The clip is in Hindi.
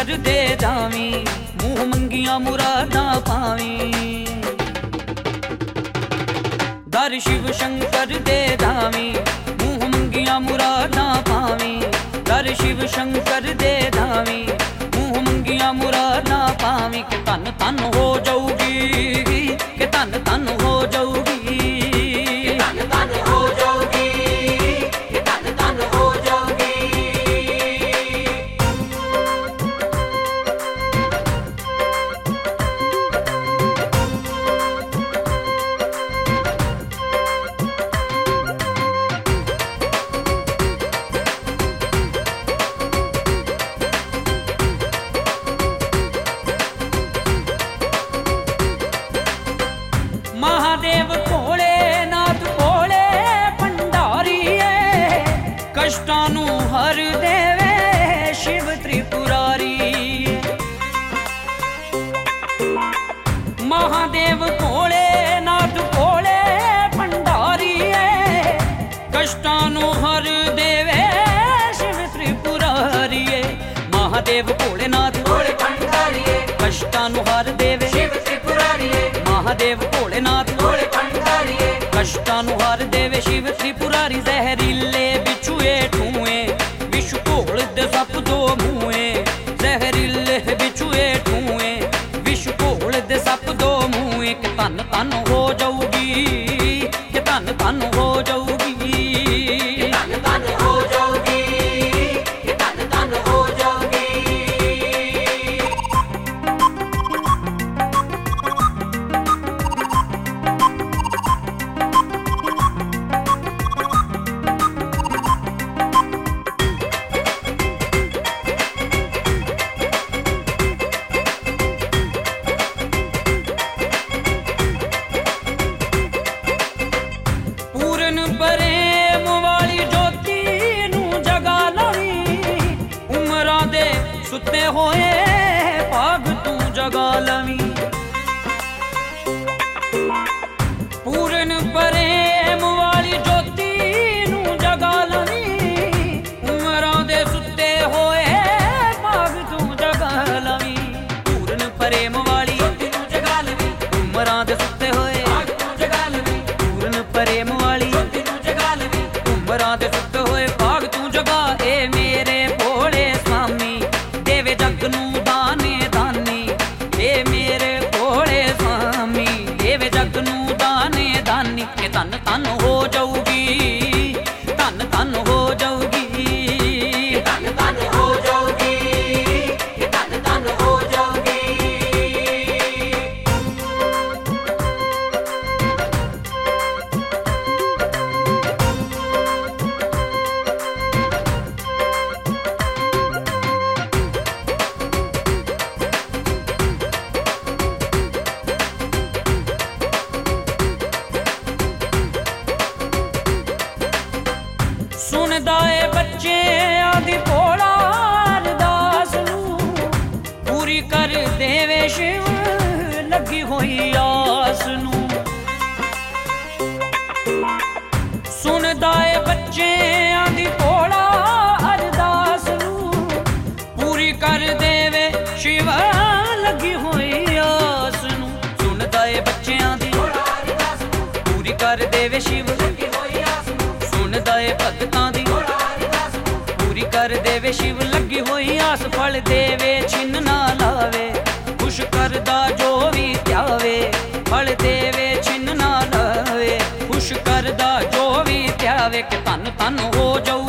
शंकर दे जावी, मुँह मंगिया मुरादा पावी। दर शिव शंकर दे जावी, मुँह मंगिया मुरादा पावी। दर शिव शंकर दे जावी, मुँह मंगिया मुरादा पावी। के तन तन हो जाऊगी, के तन तन हो जाऊगी, तन तन हो जाऊगी, के तन तन हो जाऊगी। महादेव भोले नाथ भोले भंडारीए, कष्टानु हर देवे शिव त्रिपुरारी। महादेव भोले नाथ भोले भंडारीए, कष्टानु हर देवे शिव त्रिपुरारिये। महादेव भोलेनाथ भोले भंडारीए, कष्टानु हर देवे शिव त्रिपुरारिये। महादेव भोलेनाथ भोले भंडारीए, कष्टानु हर देवे शिव त्रिपुरारी। जहरीले बिछुए ठुए, विष घोल दे सप दो मुए। जहरीले बिछुए ठुए, विष घोल दे सप दो मुए। के तन तन हो जाऊगी, के तन तन हो जाऊगी, तन तन हो जाऊगी, के तन तन हो जाऊगी। प्रेम वाली ज्योति नू जगा लवी, उमरा दे सुते होए भाग तू जगा लवी। पूरन प्रेम वाली ज्योति नू जगा लवी, उमरा दे सुते होए भाग तू जगा लवी। पूरन प्रेम वाली ज्योति नू जगा लवी, उमरा दे सुते होए भाग तू जगा लवी। पूरन प्रेम वाली उमरा दे सुते होए भाग तू जगा। ए मेरे भोले स्वामी देवे जग नू दाने दानी। ए मेरे भोले स्वामी देवे जग नू दाने दानी। के तन तन हो जाऊगी, तन तन हो जाऊगी, तन तन हो जाऊगी, के तन तन हो जाऊगी। सुनदा ए बच्चे आदि भोला अरदास नू, पूरी कर देवे शिव लगी होई आस नू। सुनदा ए बच्चे आदि भोला अरदास नू, पूरी कर देवे शिव लगी होई आस नू। सुनदा ए बच्चे आदि भोला अरदास नू, पूरी कर देवे शिव लगी होई आस नू। सुनदा ए भगतां दी पूरी कर देवे शिव लगी होई आस। फल देवे छिन्न ना लावे, खुश करदा जो भी त्यावे। फल देवे छिन्न ना लावे, खुश करदा जो भी त्यावे। के तन तन हो जाऊ